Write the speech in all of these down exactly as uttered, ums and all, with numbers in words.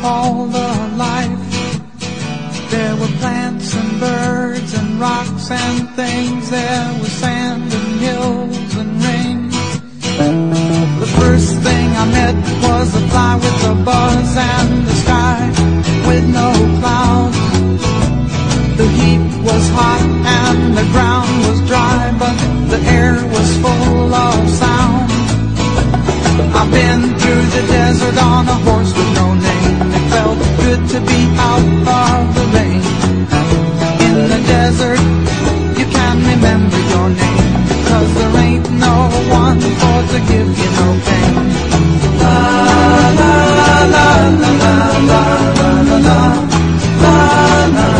called a life. There were plants and birds and rocks and things. There was sand and hills and rain. The first thing I met was a fly with a buzz and the sky with no clouds. The heat was hot and the ground was dry, but the air was full of sound. I've been through the desert on a horse with no name. It felt good to be out of the rain. In the desert, you can remember your name, 'cause there ain't no one for to give you no pain. La la la la la la la la la la la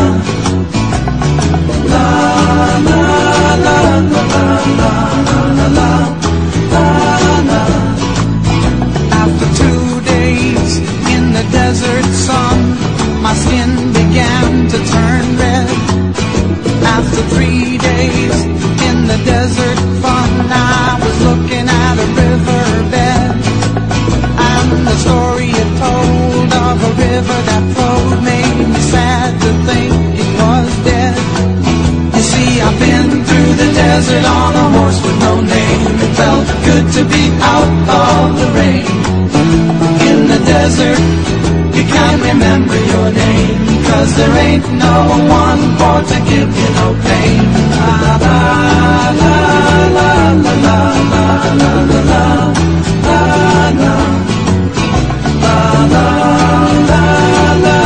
la la la la la la. After two days in the desert sun, my skin began to turn red. After three days in the desert fun, I was looking at a riverbed, and the story it told of a river that flowed made me sad to think it was dead. You see, I've been through the desert on a horse with no name. It felt good to be out of the rain. In the desert, you can't remember your name, 'cause there ain't no one for to give you no pain. La la la la la la la la la la la la la la la la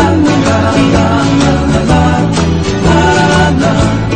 la la.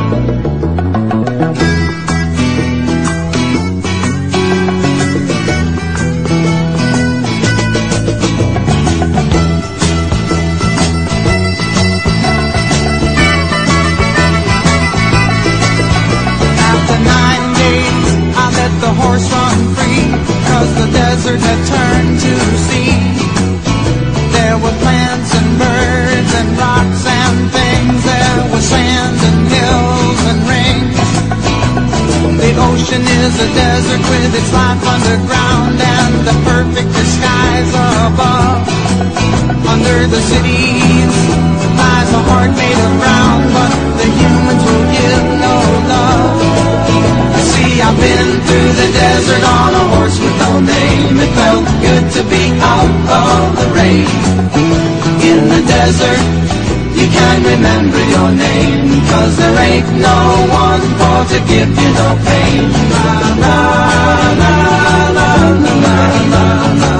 The horse run free, 'cause the desert had turned to sea. There were plants and birds and rocks and things. There was sand and hills and rain. The ocean is a desert with its life underground and the perfect skies above. Under the cities lies a heart made of brown, but the humans will give no love. I've been through the desert on a horse with no name. It felt good to be out of the rain. In the desert, you can't remember your name, 'cause there ain't no one for to give you no pain. La la la la la la la la.